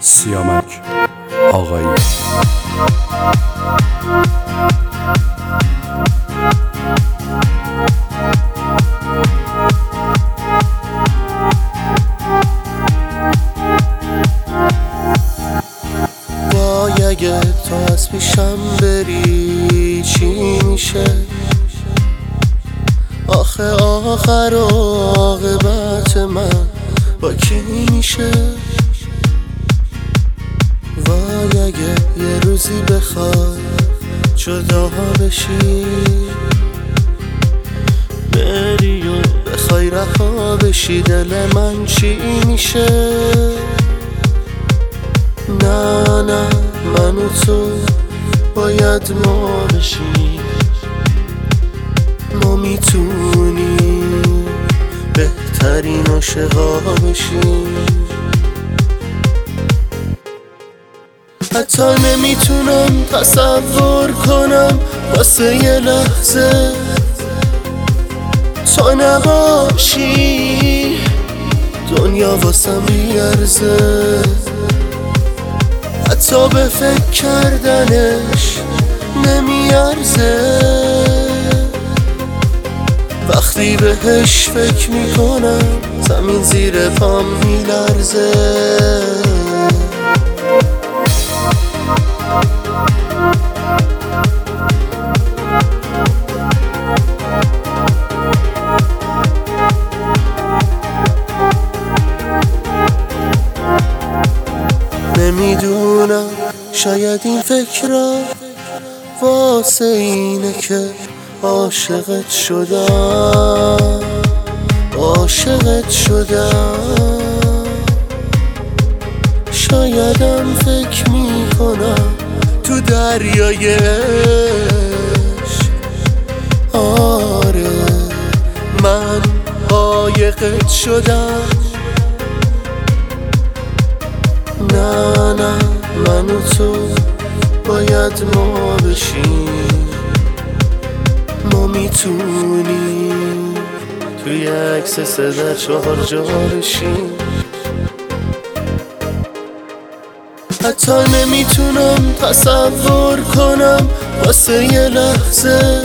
سیامک آقایی. وای اگه تو از پیشم بری چی میشه؟ آخه آخر عاقبت من با کی میشه؟ وای اگه یه روزی بخوای جدا بشی، بری و بخوای رها بشی، دل من چی میشه؟ نه من و تو باید ما بشیم، ما میتونیم بهترین عاشقا بشیم. حتی نمیتونم تصور کنم واسه یه لحظه تو نباشی، دنیا واسم بیارزه. حتی به فکر کردنش نمیارزه، وقتی بهش فکر میکنم زمین زیر پام میلرزه. نمیدونم، شاید این فکرها واسه اینه که عاشقت شدم. شایدم فکر میکنم تو دریای عشق، آره من عاشقت شدم. نه من و تو باید ما بشیم، ما میتونیم توی عکس 3x4 جا بشیم. حتی نمیتونم تصور کنم واسه یه لحظه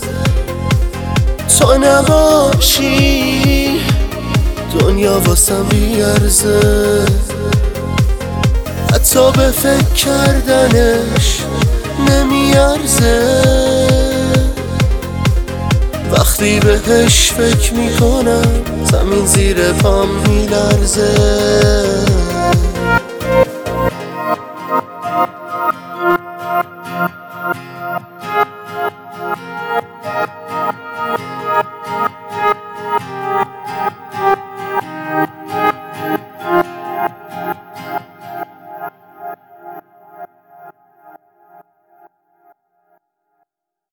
تو نباشی، دنیا واسم بیارزه. حتی به فکر کردنش نمیارزه، وقتی بهش فکر میکنم زمین زیر پام میلرزه.